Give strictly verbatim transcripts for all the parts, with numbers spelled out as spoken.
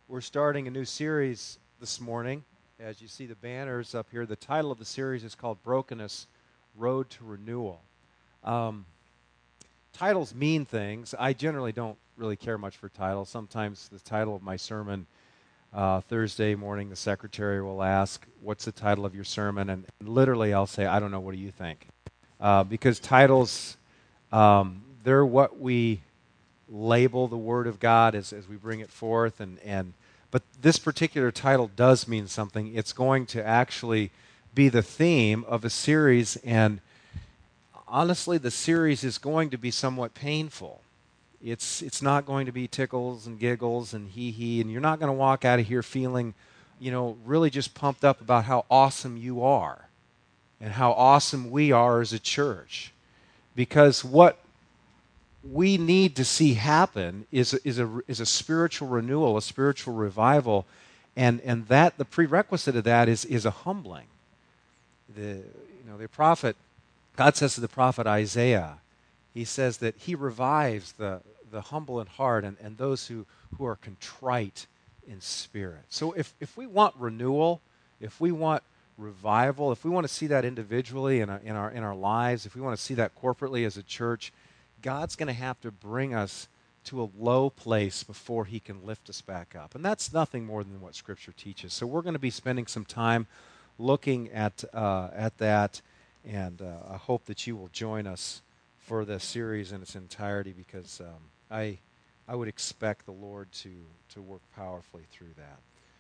We're starting a new series this morning. As you see the banners up here, the title of the series is called Brokenness, Road to Renewal. Um, titles mean things. I generally don't really care much for titles. Sometimes the title of my sermon, uh, Thursday morning, the secretary will ask, what's the title of your sermon? And, and literally I'll say, I don't know, what do you think? Uh, because titles, um, they're what we label the Word of God as, as we bring it forth. And, and But this particular title does mean something. It's going to actually be the theme of a series, and honestly, the series is going to be somewhat painful. It's it's not going to be tickles and giggles and hee-hee, and you're not going to walk out of here feeling, you know, really just pumped up about how awesome you are and how awesome we are as a church. Because what we need to see happen is is a is a spiritual renewal, a spiritual revival, and and that the prerequisite of that is is a humbling. The you know the prophet, God says to the prophet Isaiah, he says that he revives the the humble in heart and, and those who, who are contrite in spirit. So if if we want renewal, if we want revival, if we want to see that individually in our in our in our lives, if we want to see that corporately as a church, God's going to have to bring us to a low place before he can lift us back up. And that's nothing more than what Scripture teaches. So we're going to be spending some time looking at uh, at that, and uh, I hope that you will join us for the series in its entirety, because um, I I would expect the Lord to, to work powerfully through that.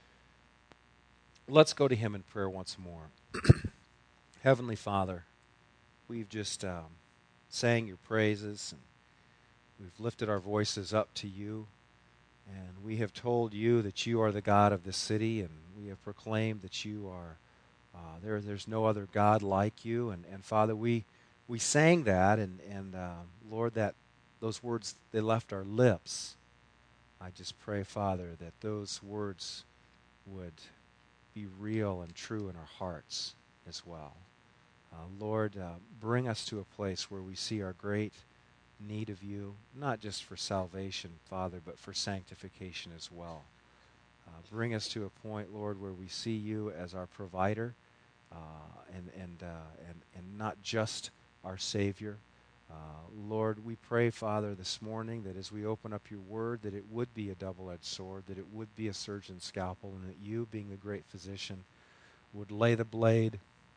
Let's go to him in prayer once more. Heavenly Father, we've just um, sang your praises, and we've lifted our voices up to you, and we have told you that you are the God of this city, and we have proclaimed that you are uh, there. There's no other God like you, and, and Father, we we sang that, and and uh, Lord, that those words, they left our lips. I just pray, Father, that those words would be real and true in our hearts as well. Uh, Lord, uh, bring us to a place where we see our great need of you, not just for salvation, Father, but for sanctification as well. Uh, bring us to a point, Lord, where we see you as our provider, uh, and and, uh, and and not just our Savior. Uh, Lord, we pray, Father, this morning that as we open up your word, that it would be a double-edged sword, that it would be a surgeon's scalpel, and that you, being the great physician, would lay the blade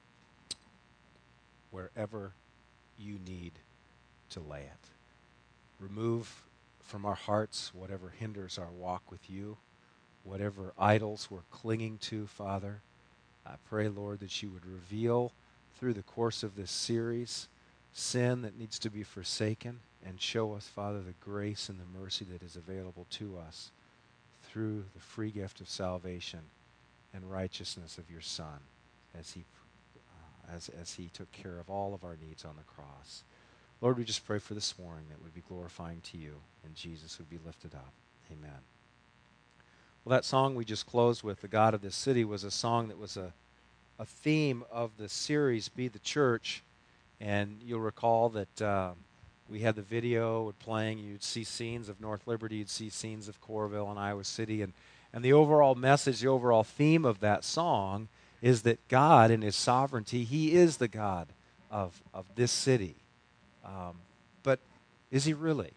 wherever you need to lay it. Remove from our hearts whatever hinders our walk with you, whatever idols we're clinging to, Father. I pray, Lord, that you would reveal through the course of this series sin that needs to be forsaken, and show us, Father, the grace and the mercy that is available to us through the free gift of salvation and righteousness of your Son, as he uh, as as he took care of all of our needs on the cross. Lord, we just pray for this morning that would be glorifying to you, and Jesus would be lifted up. Amen. Well, that song we just closed with, The God of This City, was a song that was a, a theme of the series, Be the Church. And you'll recall that uh, we had the video playing. You'd see scenes of North Liberty. You'd see scenes of Coralville and Iowa City. And, and the overall message, the overall theme of that song is that God, in his sovereignty, he is the God of, of this city. Um, but is he really?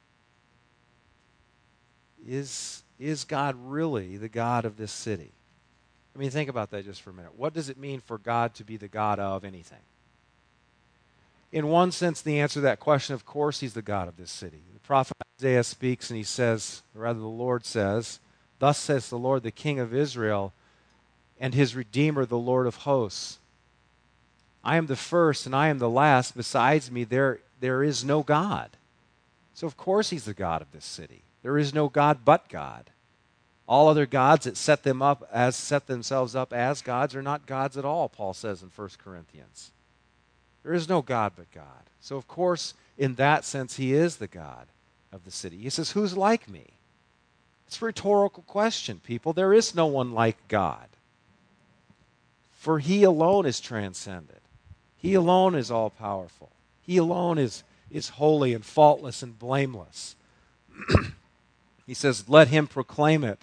Is, is God really the God of this city? I mean, think about that just for a minute. What does it mean for God to be the God of anything? In one sense, the answer to that question, of course, he's the God of this city. The prophet Isaiah speaks and he says, or rather the Lord says, thus says the Lord, the King of Israel, and his Redeemer, the Lord of hosts. I am the first and I am the last. Besides me, there, there is no God. So of course he's the God of this city. There is no God but God. All other gods that set them up as set themselves up as gods are not gods at all, Paul says in First Corinthians. There is no God but God. So, of course, in that sense, he is the God of the city. He says, who's like me? It's a rhetorical question, people. There is no one like God. For he alone is transcendent. He alone is all-powerful. He alone is, is holy and faultless and blameless. He says, let him proclaim it.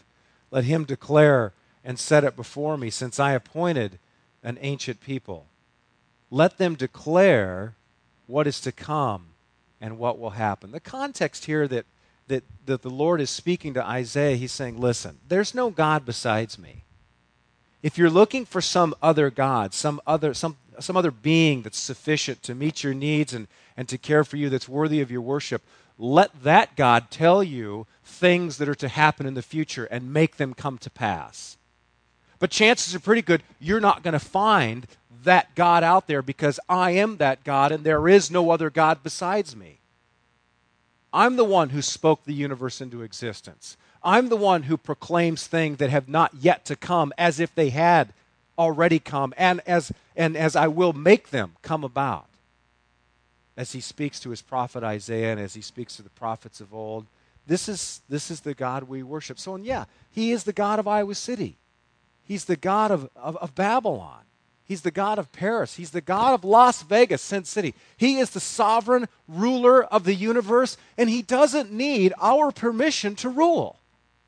Let him declare and set it before me, since I appointed an ancient people. Let them declare what is to come and what will happen. The context here that, that, that the Lord is speaking to Isaiah, he's saying, listen, there's no God besides me. If you're looking for some other God, some other, some, some other being that's sufficient to meet your needs and, and to care for you, that's worthy of your worship, let that God tell you things that are to happen in the future and make them come to pass. But chances are pretty good you're not going to find that God out there, because I am that God and there is no other God besides me. I'm the one who spoke the universe into existence. I'm the one who proclaims things that have not yet to come as if they had already come, and as, and as I will make them come about. As he speaks to his prophet Isaiah and as he speaks to the prophets of old, this is, this is the God we worship. So, and yeah, he is the God of Iowa City. He's the God of, of, of Babylon. He's the God of Paris. He's the God of Las Vegas, Sin City. He is the sovereign ruler of the universe, and he doesn't need our permission to rule.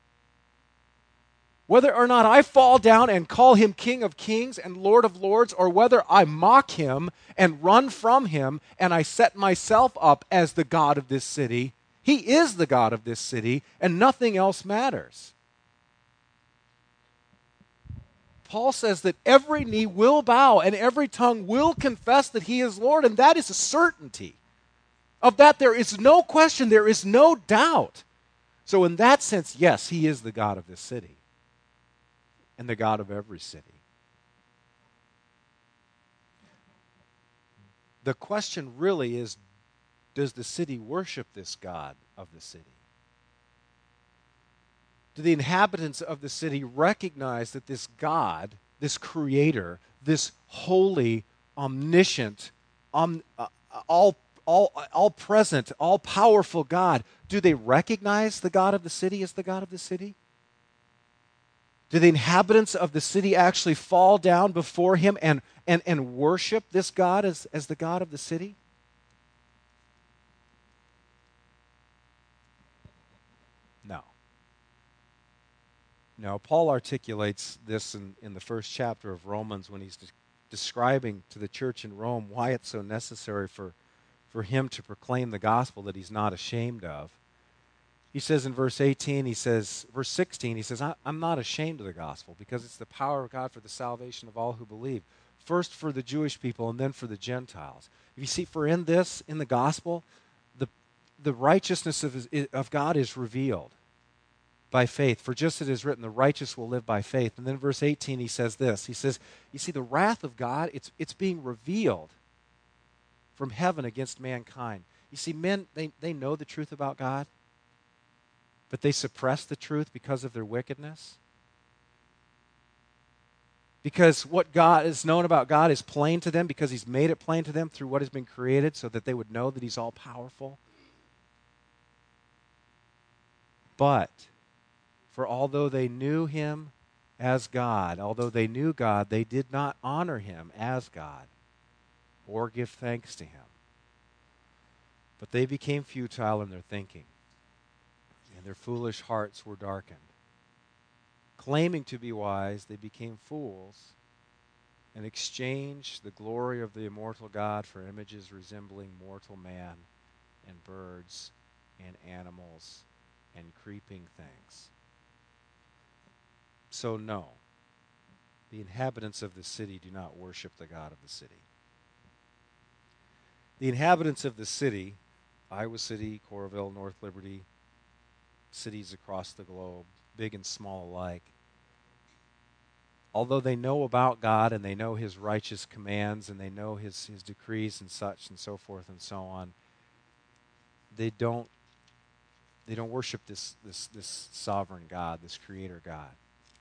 Whether or not I fall down and call him King of Kings and Lord of Lords, or whether I mock him and run from him and I set myself up as the God of this city, he is the God of this city, and nothing else matters. Paul says that every knee will bow and every tongue will confess that he is Lord, and that is a certainty. Of that there is no question, there is no doubt. So in that sense, yes, he is the God of this city and the God of every city. The question really is, does the city worship this God of the city? Do the inhabitants of the city recognize that this God, this creator, this holy, omniscient, om, uh, all, all, all present, all powerful God, do they recognize the God of the city as the God of the city? Do the inhabitants of the city actually fall down before him and, and, and worship this God as, as the God of the city? No. No, Paul articulates this in, in the first chapter of Romans when he's de- describing to the church in Rome why it's so necessary for, for him to proclaim the gospel that he's not ashamed of. He says in verse eighteen, he says, verse sixteen, he says, I, I'm not ashamed of the gospel because it's the power of God for the salvation of all who believe. First for the Jewish people and then for the Gentiles. If you see, for in this, in the gospel, the, the righteousness of, of God is revealed by faith. For just as it is written, the righteous will live by faith. And then verse eighteen, he says this. He says, you see, the wrath of God, it's, it's being revealed from heaven against mankind. You see, men, they, they know the truth about God, but they suppress the truth because of their wickedness. Because what God is known about God is plain to them because he's made it plain to them through what has been created so that they would know that he's all-powerful. But for although they knew him as God, although they knew God, they did not honor him as God or give thanks to him. But they became futile in their thinking, and their foolish hearts were darkened. Claiming to be wise, they became fools and exchanged the glory of the immortal God for images resembling mortal man and birds and animals and creeping things. So no, the inhabitants of the city do not worship the God of the city. The inhabitants of the city, Iowa City, Coralville, North Liberty, cities across the globe, big and small alike, although they know about God and they know his righteous commands and they know his, his decrees and such and so forth and so on, they don't they don't worship this, this, this sovereign God, this creator God.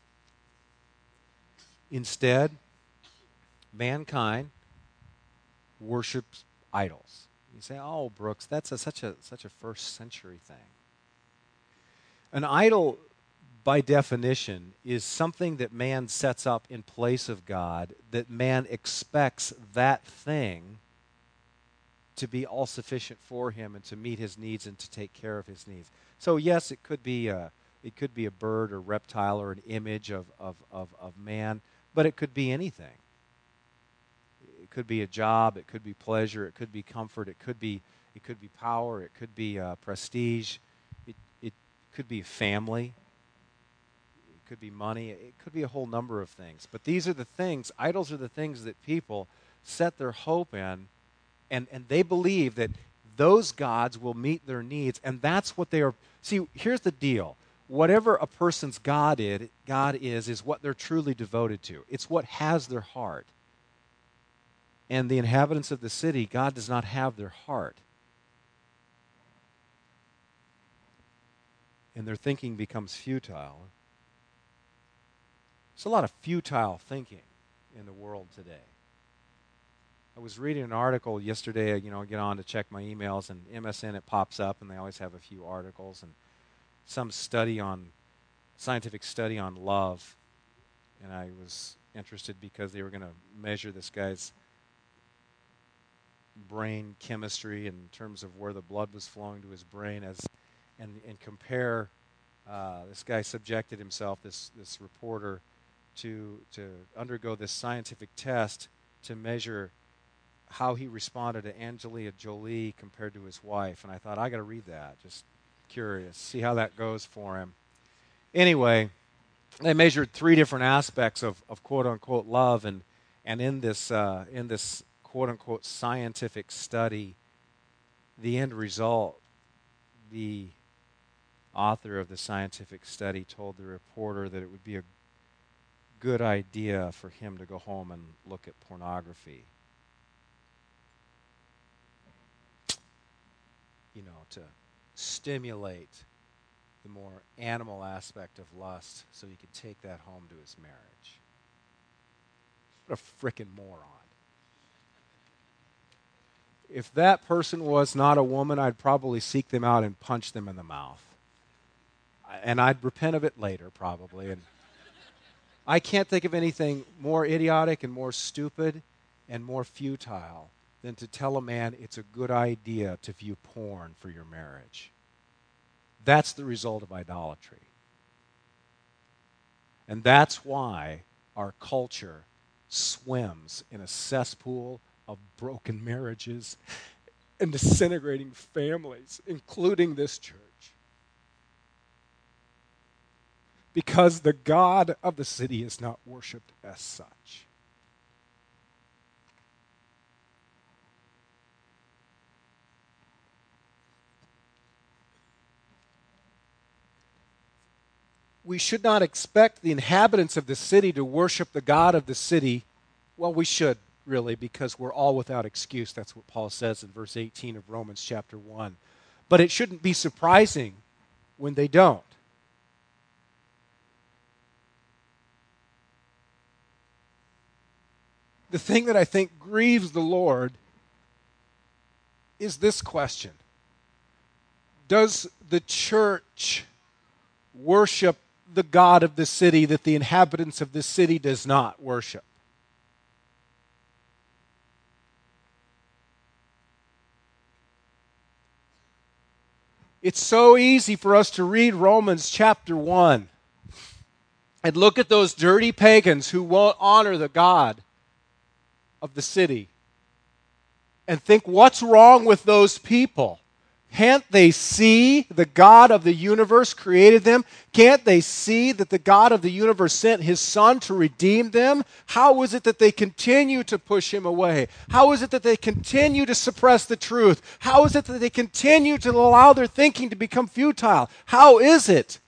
Instead, mankind worships idols. You say, oh, Brooks, that's a, such a such a first century thing. An idol, by definition, is something that man sets up in place of God, that man expects that thing to be all sufficient for him and to meet his needs and to take care of his needs. So yes, it could be a, It could be a bird or reptile or an image of, of, of, of man, but it could be anything. It could be a job, it could be pleasure, it could be comfort, it could be it could be power, it could be uh, prestige, it it could be family, it could be money, it could be a whole number of things. But these are the things, idols are the things that people set their hope in, and, and they believe that those gods will meet their needs, and that's what they are. See, here's the deal. Whatever a person's God is, God is, is what they're truly devoted to. It's what has their heart. And the inhabitants of the city, God does not have their heart. And their thinking becomes futile. There's a lot of futile thinking in the world today. I was reading an article yesterday, you know, I get on to check my emails, and M S N, it pops up, and they always have a few articles, and some study on, scientific study on love. And I was interested because they were going to measure this guy's brain chemistry in terms of where the blood was flowing to his brain, as and, and compare. Uh, this guy subjected himself, this this reporter, to to undergo this scientific test to measure how he responded to Angelina Jolie compared to his wife. And I thought, I got to read that. Just curious, see how that goes for him. Anyway, they measured three different aspects of, of quote unquote love, and and in this uh, in this quote unquote scientific study, the end result, the author of the scientific study told the reporter that it would be a good idea for him to go home and look at pornography. You know, to stimulate the more animal aspect of lust so he could take that home to his marriage. What a frickin' moron. If that person was not a woman, I'd probably seek them out and punch them in the mouth. And I'd repent of it later, probably. And I can't think of anything more idiotic and more stupid and more futile than to tell a man it's a good idea to view porn for your marriage. That's the result of idolatry. And that's why our culture swims in a cesspool of broken marriages and disintegrating families, including this church. Because the God of the city is not worshipped as such. We should not expect the inhabitants of the city to worship the God of the city. Well, we should, really, because we're all without excuse. That's what Paul says in verse eighteen of Romans chapter one. But it shouldn't be surprising when they don't. The thing that I think grieves the Lord is this question. Does the church worship the God of the city that the inhabitants of the city does not worship? It's so easy for us to read Romans chapter one and look at those dirty pagans who won't honor the God of the city and think, what's wrong with those people? Can't they see the God of the universe created them? Can't they see that the God of the universe sent His Son to redeem them? How is it that they continue to push Him away? How is it that they continue to suppress the truth? How is it that they continue to allow their thinking to become futile? How is it?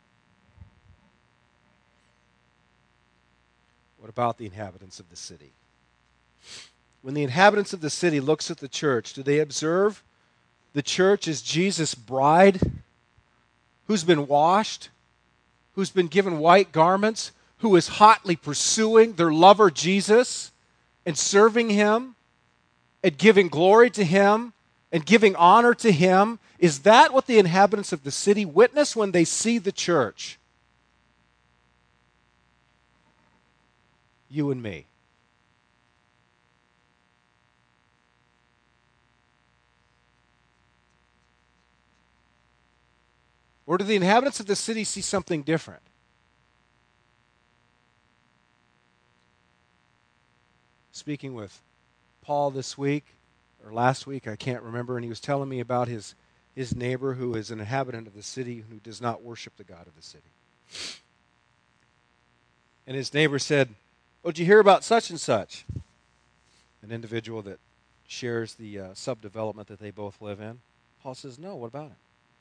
What about the inhabitants of the city? When the inhabitants of the city looks at the church, do they observe the church is Jesus' bride who's been washed, who's been given white garments, who is hotly pursuing their lover Jesus and serving Him and giving glory to Him and giving honor to Him? Is that what the inhabitants of the city witness when they see the church? You and me. Or do the inhabitants of the city see something different? Speaking with Paul this week, or last week, I can't remember, and he was telling me about his, his neighbor who is an inhabitant of the city who does not worship the God of the city. And his neighbor said, "Oh, did you hear about such and such?" An individual that shares the uh, subdevelopment that they both live in. Paul says, "No, what about it?"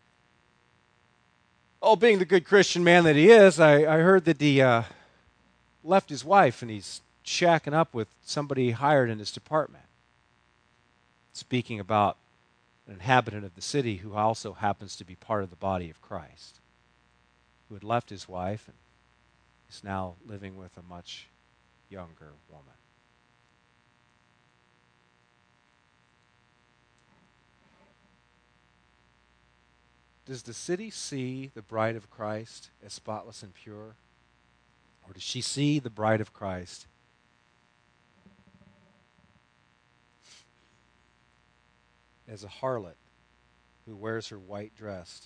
"Oh, being the good Christian man that he is, I, I heard that he uh, left his wife and he's shacking up with somebody hired in his department." Speaking about an inhabitant of the city who also happens to be part of the body of Christ, who had left his wife and is now living with a much younger woman. Does the city see the bride of Christ as spotless and pure? Or does she see the bride of Christ as a harlot who wears her white dress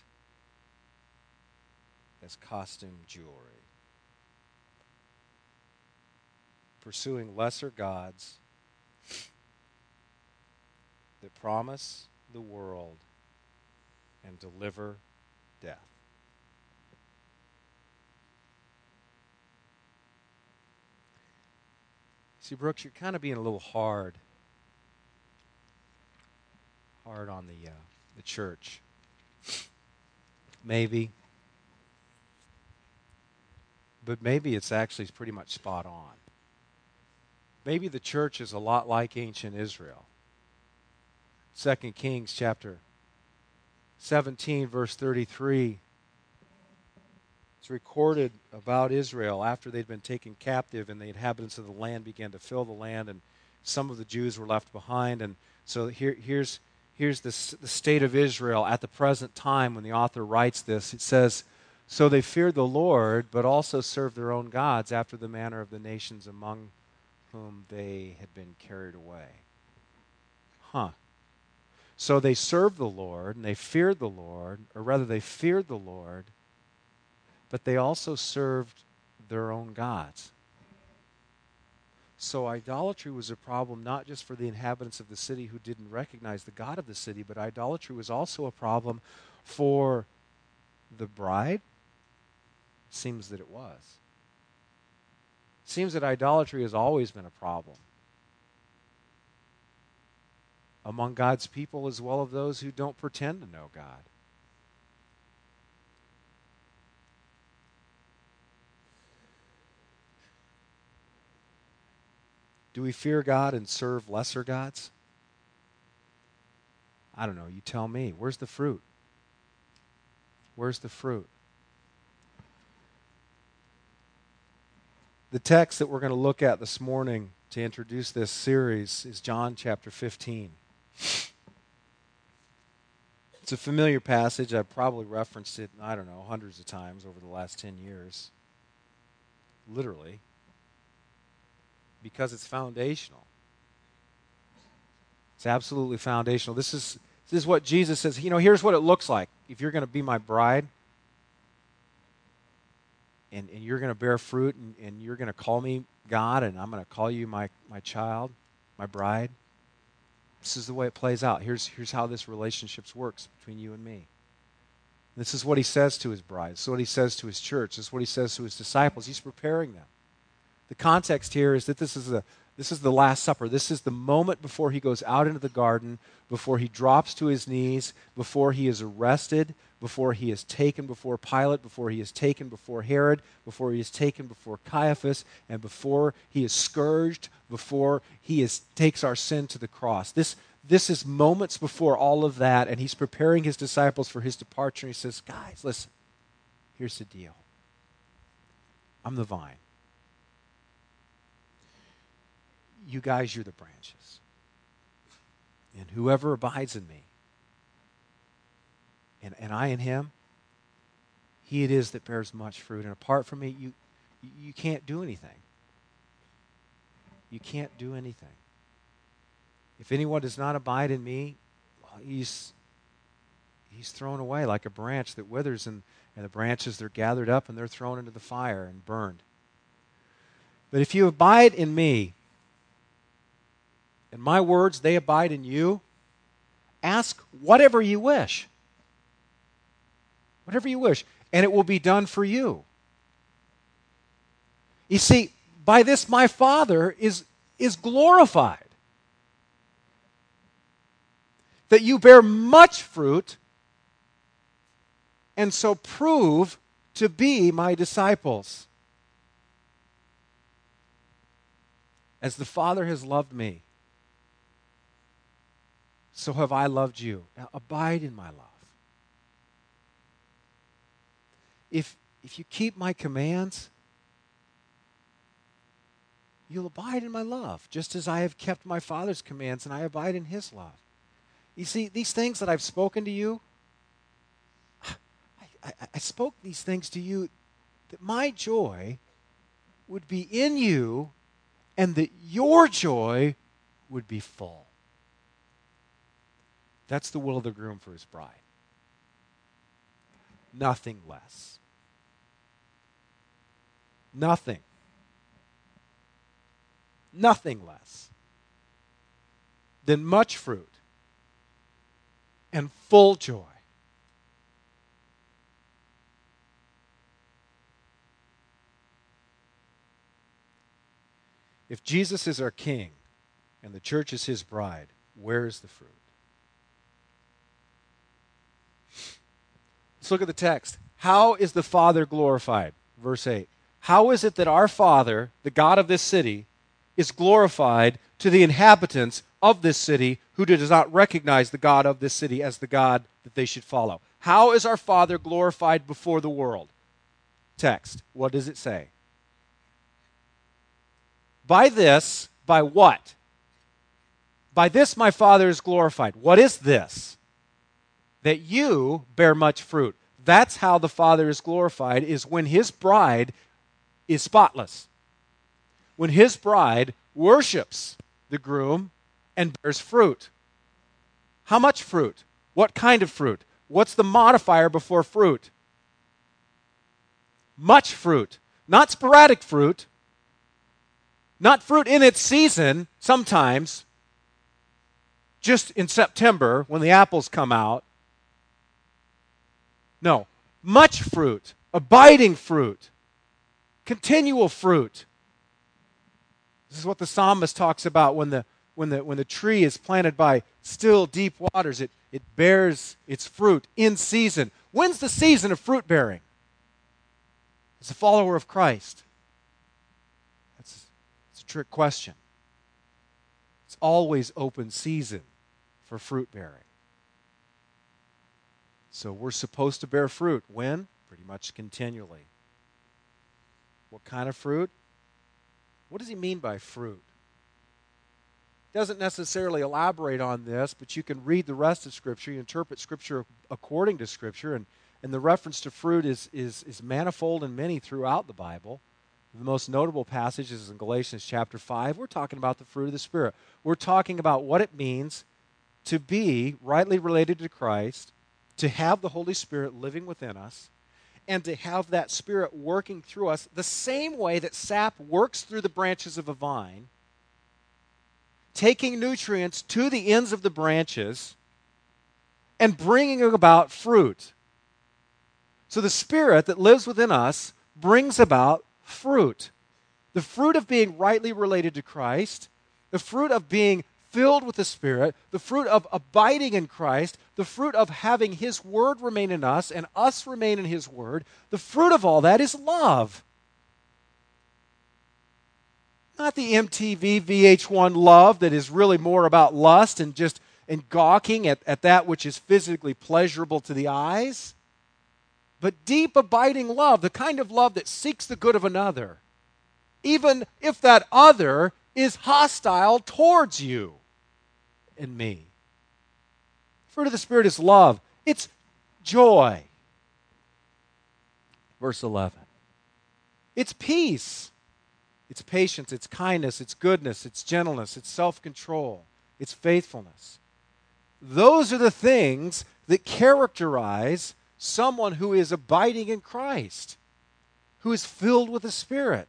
as costume jewelry, pursuing lesser gods that promise the world and deliver death? See, Brooks, you're kind of being a little hard, hard on the uh, the church. Maybe, but maybe it's actually pretty much spot on. Maybe the church is a lot like ancient Israel. Second Kings chapter seventeen, verse thirty-three. It's recorded about Israel after they'd been taken captive and the inhabitants of the land began to fill the land, and some of the Jews were left behind. And so here, here's, here's the, the state of Israel at the present time when the author writes this. It says, "So they feared the Lord, but also served their own gods after the manner of the nations among whom they had been carried away." Huh. So they served the Lord, and they feared the Lord, or rather they feared the Lord, but they also served their own gods. So idolatry was a problem not just for the inhabitants of the city who didn't recognize the God of the city, but idolatry was also a problem for the bride. Seems that it was. Seems that idolatry has always been a problem among God's people as well as those who don't pretend to know God. Do we fear God and serve lesser gods? I don't know. You tell me. Where's the fruit? Where's the fruit? The text that we're going to look at this morning to introduce this series is John chapter fifteen. It's a familiar passage. I've probably referenced it, I don't know, hundreds of times over the last ten years. Literally. Because it's foundational. It's absolutely foundational. This is, this is what Jesus says. You know, here's what it looks like. If you're going to be my bride, and, and you're going to bear fruit, and, and you're going to call me God, and I'm going to call you my, my child, my bride, this is the way it plays out. Here's, here's how this relationship works between you and me. This is what he says to his bride. This is what he says to his church. This is what he says to his disciples. He's preparing them. The context here is that this is the this is the Last Supper. This is the moment before he goes out into the garden, before he drops to his knees, before he is arrested, before he is taken before Pilate, before he is taken before Herod, before he is taken before Caiaphas, and before he is scourged, before he is takes our sin to the cross. This this is moments before all of that, and he's preparing his disciples for his departure. And he says, "Guys, listen. Here's the deal. I'm the vine. You guys, you're the branches. And whoever abides in me, and, and I in him, he it is that bears much fruit. And apart from me, you, you can't do anything. You can't do anything. If anyone does not abide in me, well, he's, he's thrown away like a branch that withers, and, and the branches, they're gathered up and they're thrown into the fire and burned. But if you abide in me, and my words, they abide in you, ask whatever you wish. Whatever you wish, and it will be done for you. You see, by this my Father is, is glorified, that you bear much fruit, and so prove to be my disciples. As the Father has loved me, so have I loved you. Now abide in my love. If, if you keep my commands, you'll abide in my love, just as I have kept my Father's commands and I abide in his love. You see, these things that I've spoken to you, I, I, I spoke these things to you that my joy would be in you and that your joy would be full. That's the will of the groom for his bride. Nothing less. Nothing. Nothing less than much fruit and full joy. If Jesus is our king and the church is his bride, where is the fruit? Let's look at the text. How is the Father glorified? Verse eight. How is it that our Father, the God of this city, is glorified to the inhabitants of this city who does not recognize the God of this city as the God that they should follow? How is our Father glorified before the world? Text. What does it say? By this, by what? By this my Father is glorified. What is this? That you bear much fruit. That's how the Father is glorified, is when his bride is spotless. When his bride worships the groom and bears fruit. How much fruit? What kind of fruit? What's the modifier before fruit? Much fruit. Not sporadic fruit. Not fruit in its season, sometimes. Just in September when the apples come out. No. Much fruit. Abiding fruit. Continual fruit. This is what the psalmist talks about when the when the when the tree is planted by still deep waters. It it bears its fruit in season. When's the season of fruit bearing? As a follower of Christ. That's, that's a trick question. It's always open season for fruit bearing. So we're supposed to bear fruit. When? Pretty much continually. What kind of fruit? What does he mean by fruit? He doesn't necessarily elaborate on this, but you can read the rest of Scripture. You interpret Scripture according to Scripture, and, and the reference to fruit is, is, is manifold and many throughout the Bible. The most notable passage is in Galatians chapter five. We're talking about the fruit of the Spirit. We're talking about what it means to be rightly related to Christ, to have the Holy Spirit living within us, and to have that Spirit working through us the same way that sap works through the branches of a vine, taking nutrients to the ends of the branches and bringing about fruit. So the Spirit that lives within us brings about fruit. The fruit of being rightly related to Christ, the fruit of being filled with the Spirit, the fruit of abiding in Christ, the fruit of having his word remain in us and us remain in his word. The fruit of all that is love. Not the M T V V H one love that is really more about lust and just and gawking at, at that which is physically pleasurable to the eyes. But deep abiding love, the kind of love that seeks the good of another, even if that other is hostile towards you and me. Fruit of the Spirit is love. It's joy. Verse eleven. It's peace. It's patience. It's kindness. It's goodness. It's gentleness. It's self-control. It's faithfulness. Those are the things that characterize someone who is abiding in Christ, who is filled with the Spirit.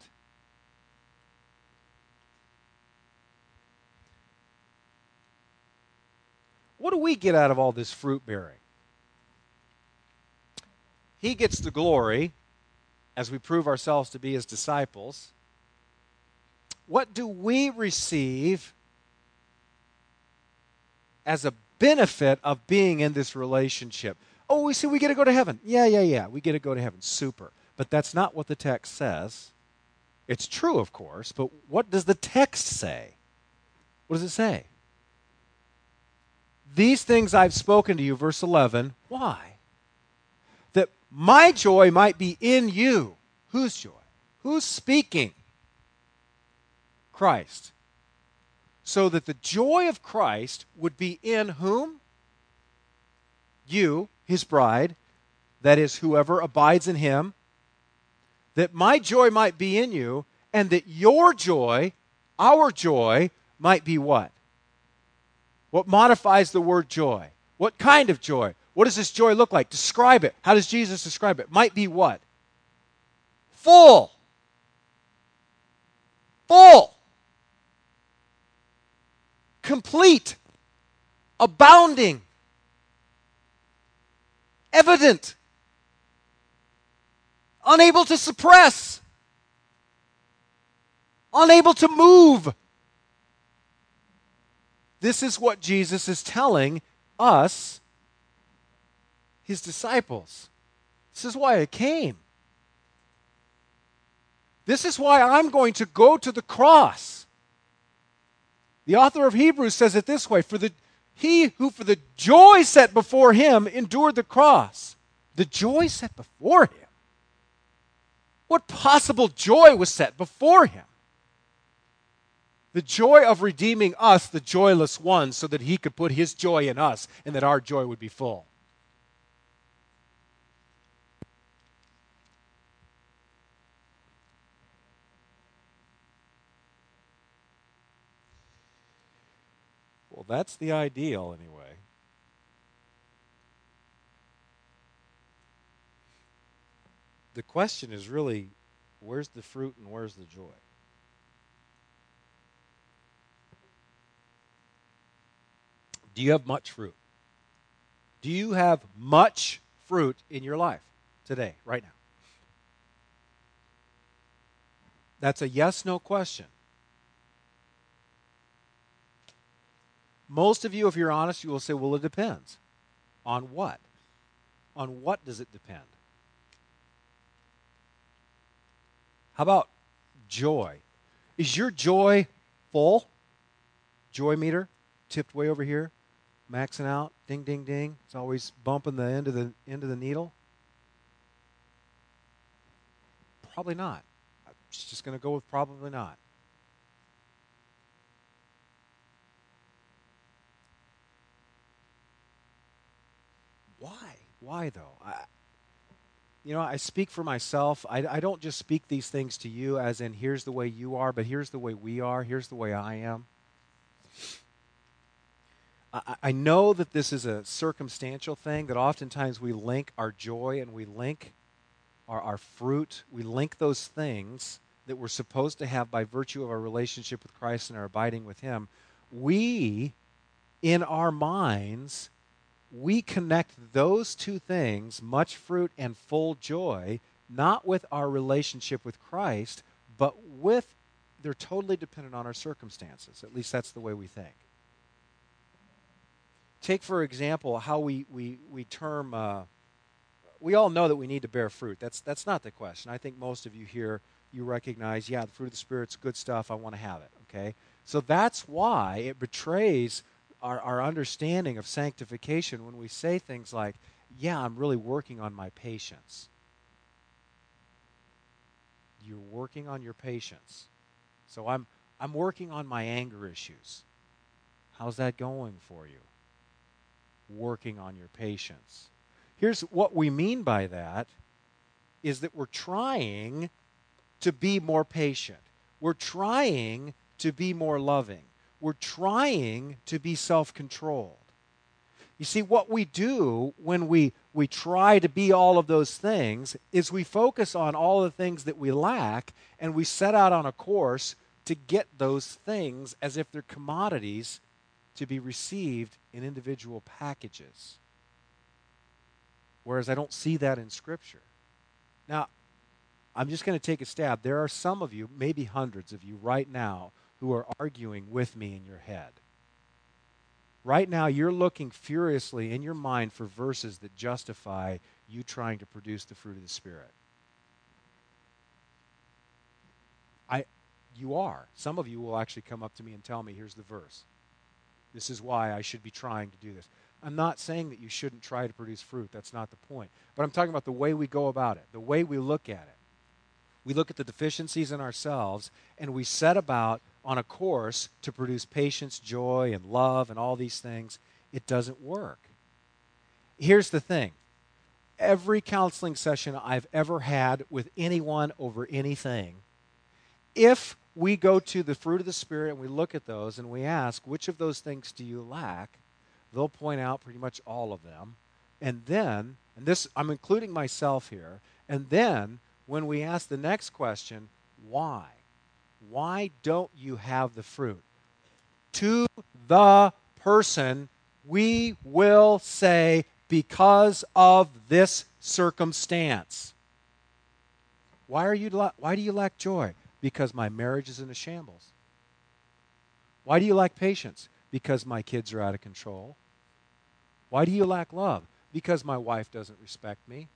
What do we get out of all this fruit bearing? He gets the glory as we prove ourselves to be his disciples. What do we receive as a benefit of being in this relationship? Oh, we see we get to go to heaven. Yeah, yeah, yeah. We get to go to heaven. Super. But that's not what the text says. It's true, of course, but what does the text say? What does it say? These things I've spoken to you, verse eleven. Why? That my joy might be in you. Whose joy? Who's speaking? Christ. So that the joy of Christ would be in whom? You, his bride, that is, whoever abides in him. That my joy might be in you, and that your joy, our joy, might be what? What modifies the word joy? What kind of joy? What does this joy look like? Describe it. How does Jesus describe it? Might be what? Full. Full. Complete. Abounding. Evident. Unable to suppress. Unable to move. This is what Jesus is telling us, his disciples. This is why I came. This is why I'm going to go to the cross. The author of Hebrews says it this way, for the he who for the joy set before him endured the cross. The joy set before him. What possible joy was set before him? The joy of redeeming us, the joyless ones, so that he could put his joy in us and that our joy would be full. Well, that's the ideal anyway. The question is really, where's the fruit and where's the joy? Do you have much fruit? Do you have much fruit in your life today, right now? That's a yes-no question. Most of you, if you're honest, you will say, well, it depends. On what? On what does it depend? How about joy? Is your joy full? Joy meter tipped way over here, maxing out, ding, ding, ding. It's always bumping the end of the end of the needle. Probably not. I'm just going to go with probably not. Why? Why though? I, you know, I speak for myself. I, I don't just speak these things to you as in here's the way you are, but here's the way we are. Here's the way I am. I, I know that this is a circumstantial thing, that oftentimes we link our joy and we link our, our fruit. We link those things that we're supposed to have by virtue of our relationship with Christ and our abiding with him. We, in our minds, we connect those two things, much fruit and full joy, not with our relationship with Christ, but with, they're totally dependent on our circumstances. At least that's the way we think. Take, for example, how we, we, we term, uh, we all know that we need to bear fruit. That's, that's not the question. I think most of you here, you recognize, yeah, the fruit of the Spirit's good stuff. I want to have it, okay? So that's why it betrays Our, our understanding of sanctification when we say things like, yeah, I'm really working on my patience. You're working on your patience. So I'm I'm working on my anger issues. How's that going for you? Working on your patience. Here's what we mean by that, is that we're trying to be more patient. We're trying to be more loving. We're trying to be self-controlled. You see, what we do when we, we try to be all of those things is we focus on all the things that we lack, and we set out on a course to get those things as if they're commodities to be received in individual packages. Whereas I don't see that in Scripture. Now, I'm just going to take a stab. There are some of you, maybe hundreds of you right now, who are arguing with me in your head. Right now, you're looking furiously in your mind for verses that justify you trying to produce the fruit of the Spirit. I, you are. Some of you will actually come up to me and tell me, here's the verse. This is why I should be trying to do this. I'm not saying that you shouldn't try to produce fruit. That's not the point. But I'm talking about the way we go about it, the way we look at it. We look at the deficiencies in ourselves, and we set about on a course to produce patience, joy, and love, and all these things. It doesn't work. Here's the thing. Every counseling session I've ever had with anyone over anything, if we go to the fruit of the Spirit and we look at those and we ask, which of those things do you lack? They'll point out pretty much all of them. And then, and this, I'm including myself here, and then when we ask the next question, why? Why don't you have the fruit? To the person, we will say, because of this circumstance. Why are you? La- why do you lack joy? Because my marriage is in a shambles. Why do you lack patience? Because my kids are out of control. Why do you lack love? Because my wife doesn't respect me.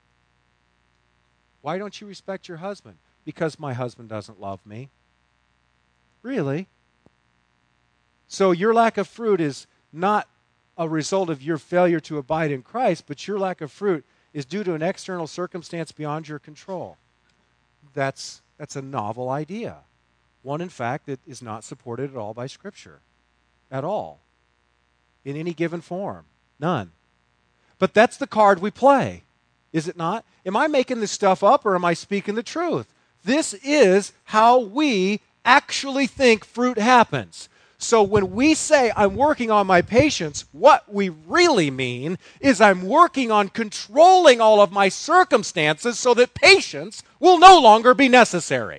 Why don't you respect your husband? Because my husband doesn't love me. Really? So your lack of fruit is not a result of your failure to abide in Christ, but your lack of fruit is due to an external circumstance beyond your control. That's, that's a novel idea. One, in fact, that is not supported at all by Scripture. At all. In any given form. None. But that's the card we play. Is it not? Am I making this stuff up, or am I speaking the truth? This is how we actually think fruit happens. So when we say, I'm working on my patience, what we really mean is I'm working on controlling all of my circumstances so that patience will no longer be necessary.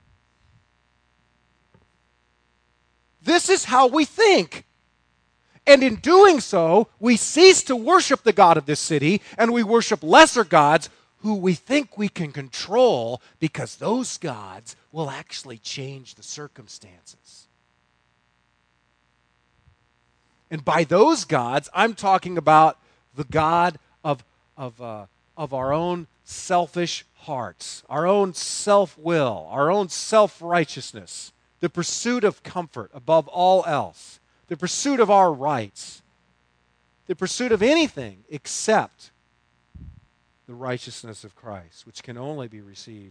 This is how we think. And in doing so, we cease to worship the God of this city, and we worship lesser gods who we think we can control, because those gods will actually change the circumstances. And by those gods, I'm talking about the God of, of, uh, of our own selfish hearts, our own self-will, our own self-righteousness, the pursuit of comfort above all else, the pursuit of our rights, the pursuit of anything except the righteousness of Christ, which can only be received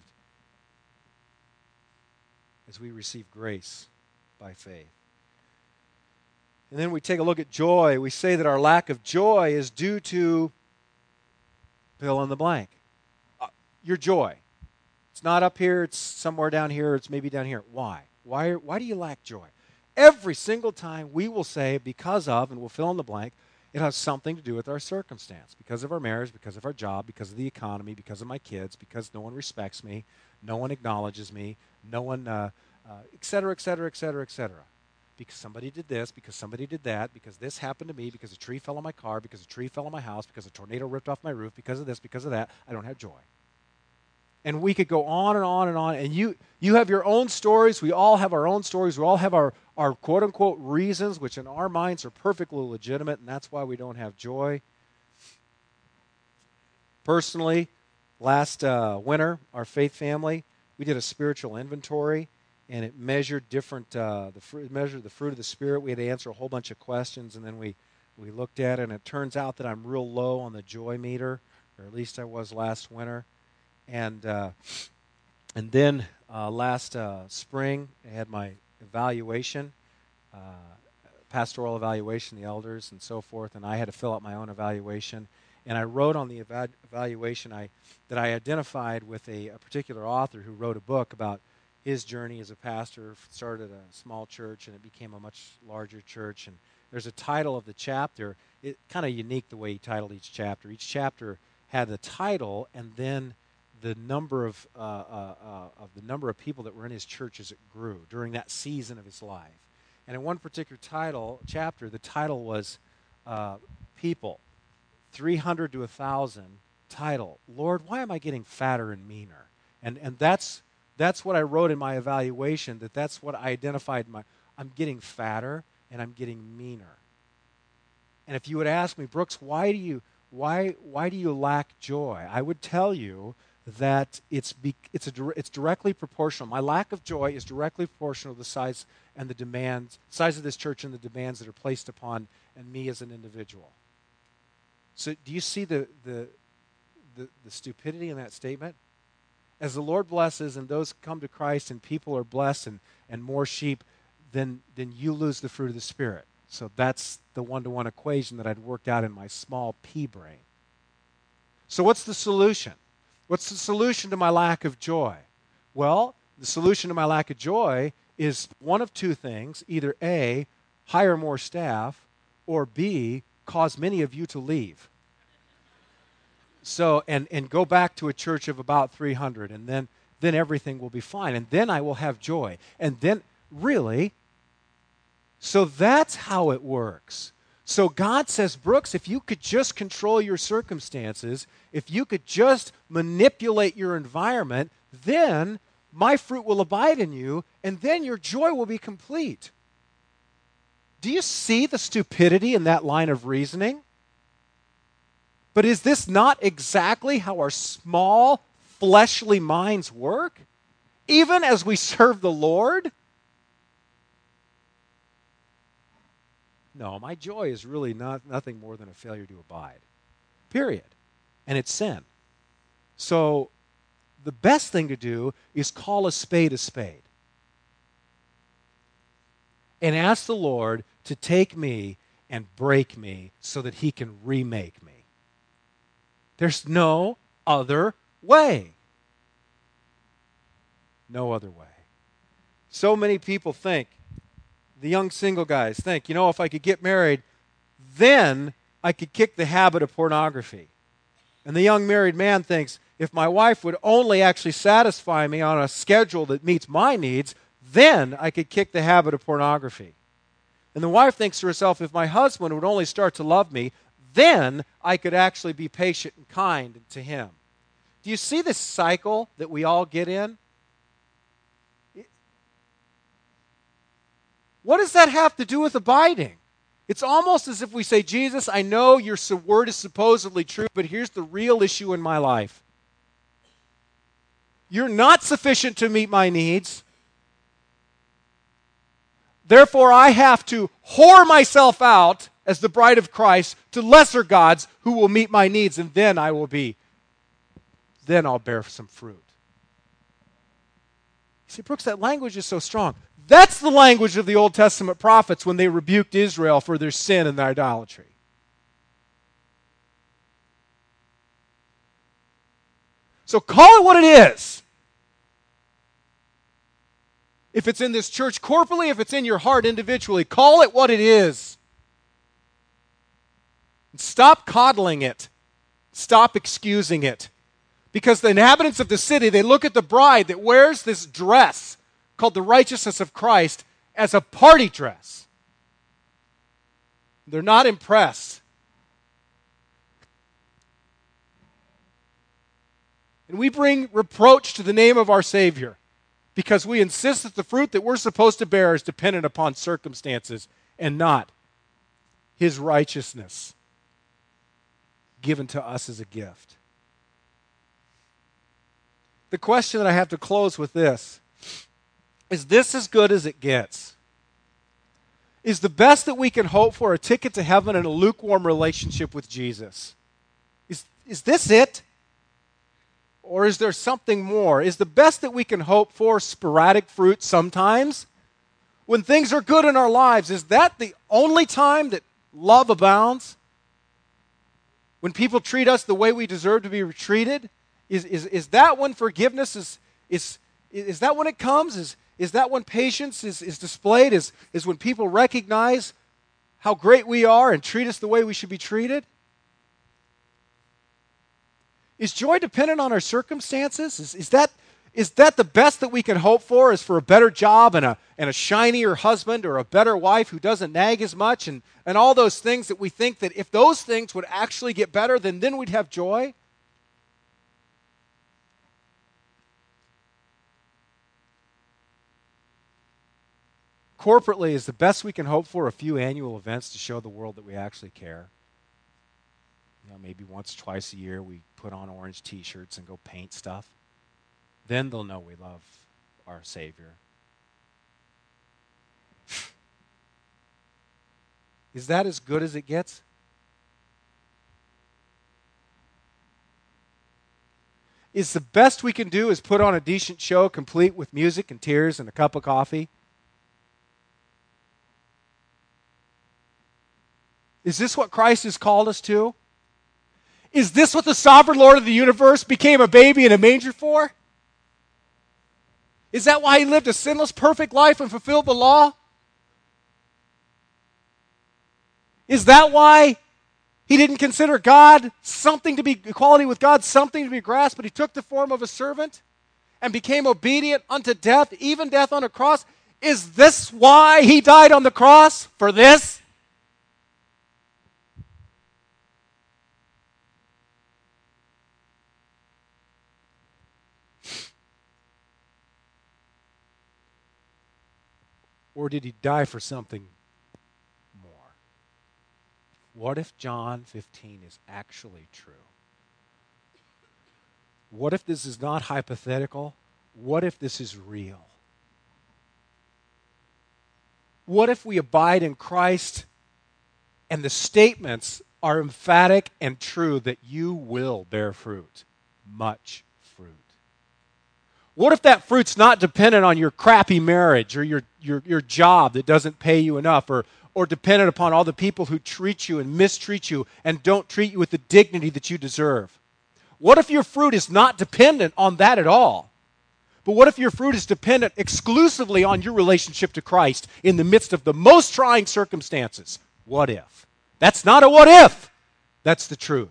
as we receive grace by faith. And then we take a look at joy. We say that our lack of joy is due to fill in the blank. Uh, your joy. It's not up here, it's somewhere down here, it's maybe down here. Why? Why, why do you lack joy? Every single time we will say because of, and we'll fill in the blank, it has something to do with our circumstance. Because of our marriage, because of our job, because of the economy, because of my kids, because no one respects me, no one acknowledges me, no one, uh, uh, et cetera, et cetera, et cetera, et cetera. Because somebody did this, because somebody did that, because this happened to me, because a tree fell on my car, because a tree fell on my house, because a tornado ripped off my roof, because of this, because of that, I don't have joy. And we could go on and on and on. And you you have your own stories. We all have our own stories. We all have our, our quote-unquote reasons, which in our minds are perfectly legitimate, and that's why we don't have joy. Personally, last uh, winter, our faith family, we did a spiritual inventory, and it measured different, uh, the fruit, measured the fruit of the Spirit. We had to answer a whole bunch of questions, and then we, we looked at it, and it turns out that I'm real low on the joy meter, or at least I was last winter. And uh, and then uh, last uh, spring, I had my evaluation, uh, pastoral evaluation, the elders and so forth, and I had to fill out my own evaluation. And I wrote on the eva- evaluation I, that I identified with a, a particular author who wrote a book about his journey as a pastor, started a small church, and it became a much larger church, and there's a title of the chapter. It kind of unique the way he titled each chapter. Each chapter had the title and then the number of uh, uh, uh, of the number of people that were in his church as it grew during that season of his life. And in one particular title chapter, the title was uh, "People, three hundred to a thousand." Title, Lord, why am I getting fatter and meaner? And and that's that's what I wrote in my evaluation. That that's what I identified. In my I'm getting fatter and I'm getting meaner. And if you would ask me, Brooks, why do you why why do you lack joy? I would tell you that it's be, it's a it's directly proportional. My lack of joy is directly proportional to the size and the demands size of this church and the demands that are placed upon and me as an individual. So do you see the the The, the stupidity in that statement? As the Lord blesses and those come to Christ and people are blessed and, and more sheep, then, then you lose the fruit of the Spirit. So that's the one-to-one equation that I'd worked out in my small pea brain. So what's the solution? What's the solution to my lack of joy? Well, the solution to my lack of joy is one of two things. Either A, hire more staff, or B, cause many of you to leave. So, and, and go back to a church of about three hundred, and then, then everything will be fine. And then I will have joy. And then, really, so that's how it works. So God says, Brooks, if you could just control your circumstances, if you could just manipulate your environment, then my fruit will abide in you, and then your joy will be complete. Do you see the stupidity in that line of reasoning? But is this not exactly how our small, fleshly minds work? Even as we serve the Lord? No, my joy is really not nothing more than a failure to abide. Period. And it's sin. So the best thing to do is call a spade a spade. And ask the Lord to take me and break me so that he can remake me. There's no other way. No other way. So many people think, the young single guys think, you know, if I could get married, then I could kick the habit of pornography. And the young married man thinks, if my wife would only actually satisfy me on a schedule that meets my needs, then I could kick the habit of pornography. And the wife thinks to herself, if my husband would only start to love me, then I could actually be patient and kind to him. Do you see this cycle that we all get in? What does that have to do with abiding? It's almost as if we say, Jesus, I know your word is supposedly true, but here's the real issue in my life. You're not sufficient to meet my needs. Therefore, I have to whore myself out as the bride of Christ to lesser gods who will meet my needs, and then I will be, then I'll bear some fruit. You see, Brooks, that language is so strong. That's the language of the Old Testament prophets when they rebuked Israel for their sin and their idolatry. So call it what it is. If it's in this church corporately, if it's in your heart individually, call it what it is. Stop coddling it. Stop excusing it. Because the inhabitants of the city, they look at the bride that wears this dress called the righteousness of Christ as a party dress. They're not impressed. And we bring reproach to the name of our Savior because we insist that the fruit that we're supposed to bear is dependent upon circumstances and not His righteousness given to us as a gift. The question that I have to close with this: is this as good as it gets? Is the best that we can hope for a ticket to heaven and a lukewarm relationship with Jesus? Is, is this it? Or is there something more? Is the best that we can hope for sporadic fruit sometimes? When things are good in our lives, is that the only time that love abounds? When people treat us the way we deserve to be treated? Is, is, is that when forgiveness is, is, is that when it comes? Is, is that when patience is, is displayed? Is, is when people recognize how great we are and treat us the way we should be treated? Is joy dependent on our circumstances? Is, is that is that the best that we can hope for, is for a better job and a, and a shinier husband or a better wife who doesn't nag as much and, and all those things that we think that if those things would actually get better, then, then we'd have joy? Corporately, is the best we can hope for a few annual events to show the world that we actually care? You know, maybe once, twice a year we put on orange t-shirts and go paint stuff. Then they'll know we love our Savior. Is that as good as it gets? Is the best we can do is put on a decent show complete with music and tears and a cup of coffee? Is this what Christ has called us to? Is this what the sovereign Lord of the universe became a baby in a manger for? Is that why he lived a sinless, perfect life and fulfilled the law? Is that why he didn't consider God something to be, equality with God something to be grasped, but he took the form of a servant and became obedient unto death, even death on a cross? Is this why he died on the cross? For this? Or did he die for something more? What if John fifteen is actually true? What if this is not hypothetical? What if this is real? What if we abide in Christ and the statements are emphatic and true that you will bear fruit, much fruit? What if that fruit's not dependent on your crappy marriage or your, your, your job that doesn't pay you enough, or, or dependent upon all the people who treat you and mistreat you and don't treat you with the dignity that you deserve? What if your fruit is not dependent on that at all? But what if your fruit is dependent exclusively on your relationship to Christ in the midst of the most trying circumstances? What if? That's not a what if. That's the truth.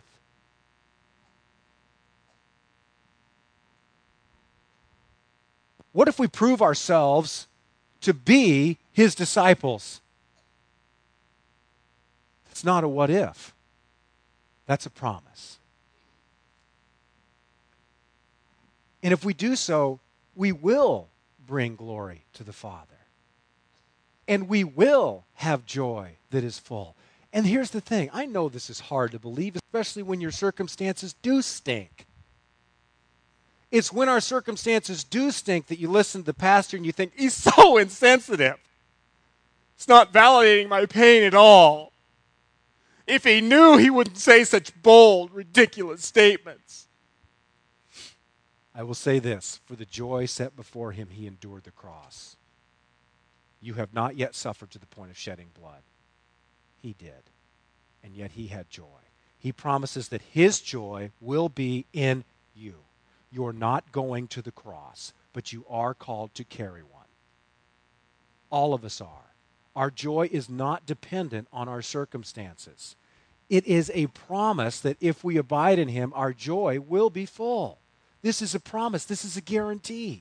What if we prove ourselves to be his disciples? It's not a what if. That's a promise. And if we do so, we will bring glory to the Father. And we will have joy that is full. And here's the thing. I know this is hard to believe, especially when your circumstances do stink. It's when our circumstances do stink that you listen to the pastor and you think, he's so insensitive. It's not validating my pain at all. If he knew, he wouldn't say such bold, ridiculous statements. I will say this, for the joy set before him, he endured the cross. You have not yet suffered to the point of shedding blood. He did, and yet he had joy. He promises that his joy will be in you. You're not going to the cross, but you are called to carry one. All of us are. Our joy is not dependent on our circumstances. It is a promise that if we abide in him, our joy will be full. This is a promise. This is a guarantee.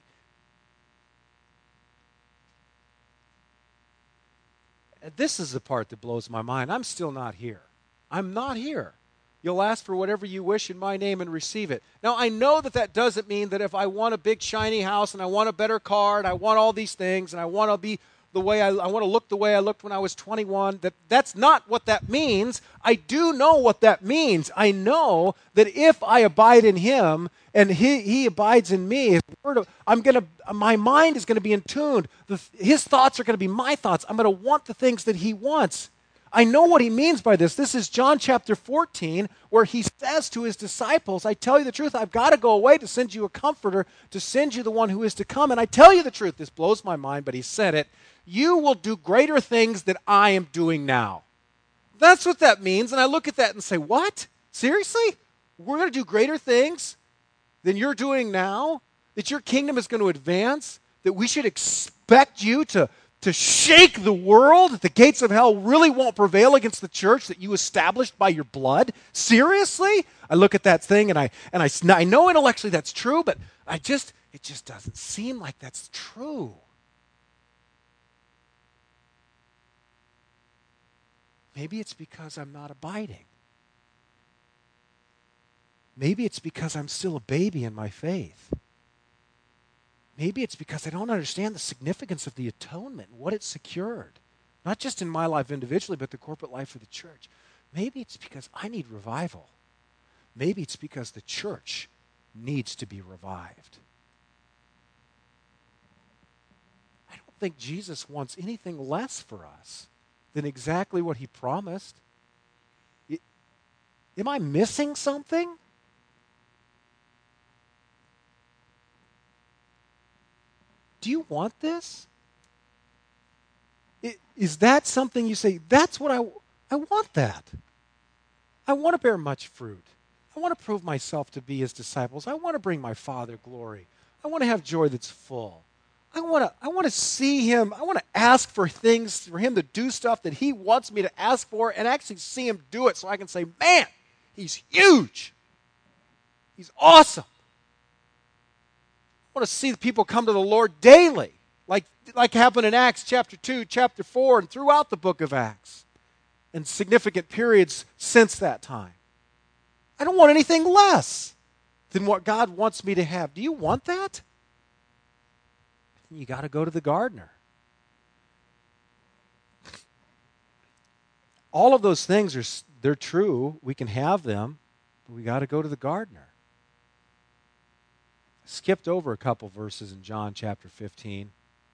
This is the part that blows my mind. I'm still not here. I'm not here. You'll ask for whatever you wish in my name and receive it. Now, I know that that doesn't mean that if I want a big shiny house and I want a better car and I want all these things and I want to be the way I, I want to look the way I looked when I was twenty-one, that that's not what that means. I do know what that means. I know that if I abide in him and he, he abides in me, his word of, I'm gonna, my mind is going to be in tune. The, his thoughts are going to be my thoughts. I'm going to want the things that he wants. I know what he means by this. This is John chapter fourteen, where he says to his disciples, I tell you the truth, I've got to go away to send you a comforter, to send you the one who is to come. And I tell you the truth, this blows my mind, but he said it, you will do greater things than I am doing now. That's what that means. And I look at that and say, what? Seriously? We're going to do greater things than you're doing now? That your kingdom is going to advance? That we should expect you to to shake the world, that the gates of hell really won't prevail against the church that you established by your blood? Seriously? I look at that thing and I and I, I know intellectually that's true, but I just it just doesn't seem like that's true. Maybe it's because I'm not abiding. Maybe it's because I'm still a baby in my faith. Maybe it's because I don't understand the significance of the atonement and what it secured. Not just in my life individually, but the corporate life of the church. Maybe it's because I need revival. Maybe it's because the church needs to be revived. I don't think Jesus wants anything less for us than exactly what he promised. It, am I missing something? Do you want this? Is that something you say, that's what I, I want that. I want to bear much fruit. I want to prove myself to be his disciples. I want to bring my Father glory. I want to have joy that's full. I want to, I want to see him. I want to ask for things, for him to do stuff that he wants me to ask for and actually see him do it so I can say, man, he's huge. He's awesome. I want to see the people come to the Lord daily, like, like happened in Acts chapter two, chapter four, and throughout the book of Acts, and significant periods since that time. I don't want anything less than what God wants me to have. Do you want that? You got to go to the gardener. All of those things are they're true. We can have them, but we got to go to the gardener. Skipped over a couple verses in John chapter fifteen.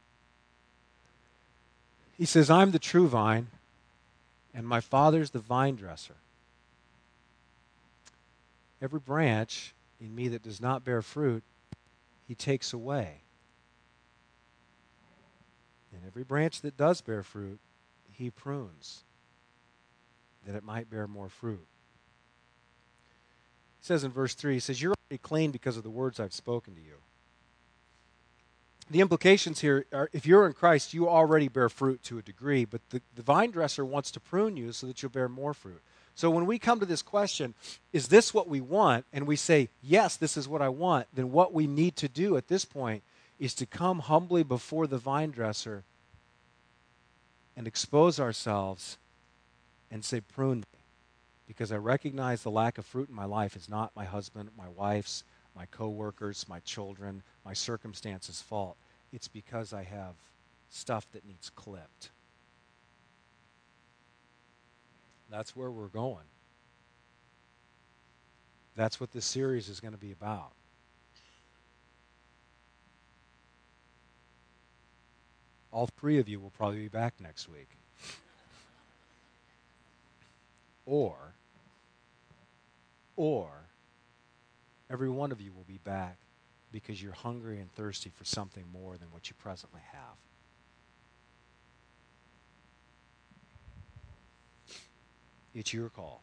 He says, I'm the true vine, and my Father's the vine dresser. Every branch in me that does not bear fruit, he takes away. And every branch that does bear fruit, he prunes, that it might bear more fruit. He says in verse three, he says, you're already clean because of the words I've spoken to you. The implications here are, if you're in Christ, you already bear fruit to a degree, but the, the vine dresser wants to prune you so that you'll bear more fruit. So when we come to this question, is this what we want? And we say, yes, this is what I want, then what we need to do at this point is to come humbly before the vine dresser and expose ourselves and say, prune me. Because I recognize the lack of fruit in my life is not my husband, my wife's, my coworkers, my children, my circumstances' fault. It's because I have stuff that needs clipped. That's where we're going. That's what this series is going to be about. All three of you will probably be back next week. Or, or, every one of you will be back because you're hungry and thirsty for something more than what you presently have. It's your call.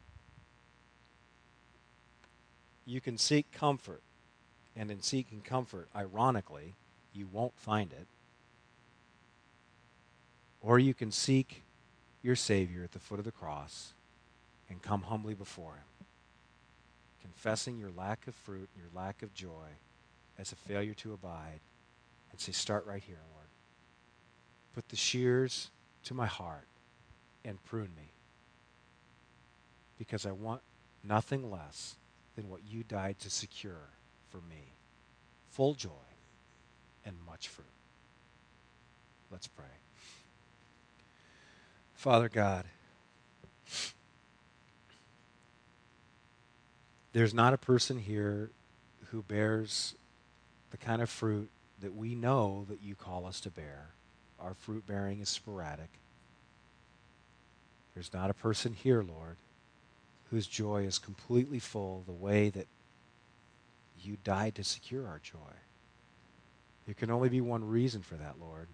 You can seek comfort, and in seeking comfort, ironically, you won't find it. Or you can seek your Savior at the foot of the cross and come humbly before him, confessing your lack of fruit, your lack of joy as a failure to abide, and say, start right here, Lord. Put the shears to my heart and prune me, because I want nothing less than what you died to secure for me, full joy and much fruit. Let's pray. Father God, there's not a person here who bears the kind of fruit that we know that you call us to bear. Our fruit bearing is sporadic. There's not a person here, Lord, whose joy is completely full the way that you died to secure our joy. There can only be one reason for that, Lord.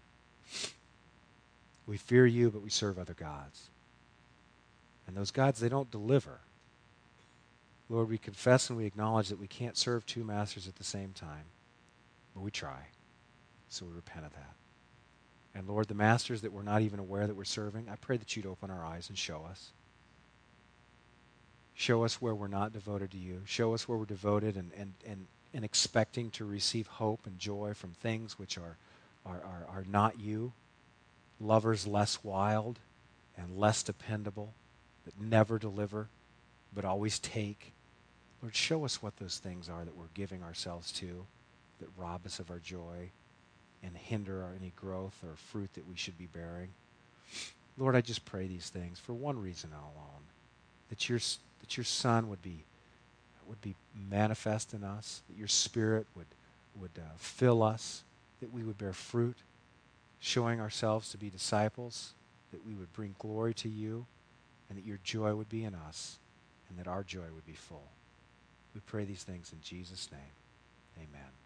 We fear you, but we serve other gods. And those gods, they don't deliver. Lord, we confess and we acknowledge that we can't serve two masters at the same time, but we try. So we repent of that. And Lord, the masters that we're not even aware that we're serving, I pray that you'd open our eyes and show us. Show us where we're not devoted to you. Show us where we're devoted and, and, and, and expecting to receive hope and joy from things which are, are, are, are not you. Lovers less wild and less dependable, that never deliver, but always take. Lord, show us what those things are that we're giving ourselves to, that rob us of our joy and hinder our, any growth or fruit that we should be bearing. Lord, I just pray these things for one reason alone, that your, that your Son would be, would be manifest in us, that your Spirit would, would uh, fill us, that we would bear fruit, showing ourselves to be disciples, that we would bring glory to you, and that your joy would be in us, and that our joy would be full. We pray these things in Jesus' name. Amen.